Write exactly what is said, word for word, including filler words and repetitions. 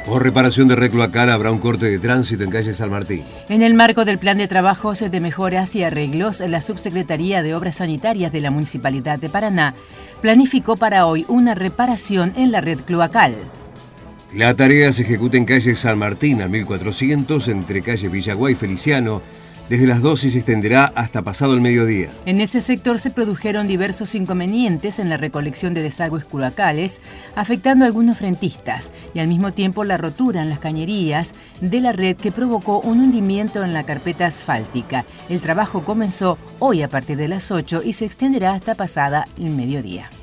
Por reparación de red cloacal habrá un corte de tránsito en calle San Martín. En el marco del plan de trabajos de mejoras y arreglos, la Subsecretaría de Obras Sanitarias de la Municipalidad de Paraná planificó para hoy una reparación en la red cloacal. La tarea se ejecuta en calle San Martín, al mil cuatrocientos, entre calle Villaguay y Feliciano. Desde las doce y se extenderá hasta pasado el mediodía. En ese sector se produjeron diversos inconvenientes en la recolección de desagües cloacales, afectando a algunos frentistas, y al mismo tiempo la rotura en las cañerías de la red que provocó un hundimiento en la carpeta asfáltica. El trabajo comenzó hoy a partir de las ocho y se extenderá hasta pasada el mediodía.